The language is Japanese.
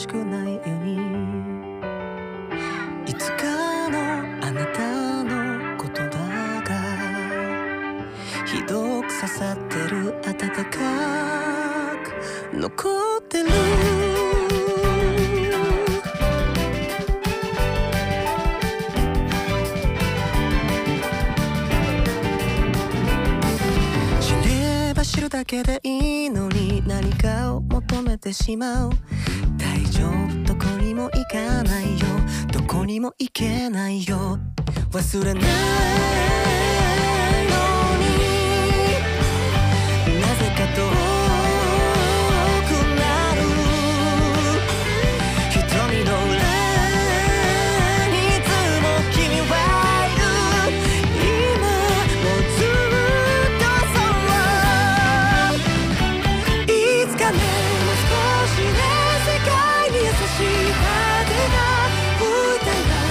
しくないように、いつかのあなたの言葉がひどく刺さってる、温かく残ってる。知れば知るだけでいいのに、何かを求めてしまう。大丈夫、どこにも行かないよ、どこにも行けないよ、忘れないのに、なぜか遠くなる瞳の裏にいつも君はいる。今もずっとそう、いつかね、もう少しね、世界に優しい風が吹いたら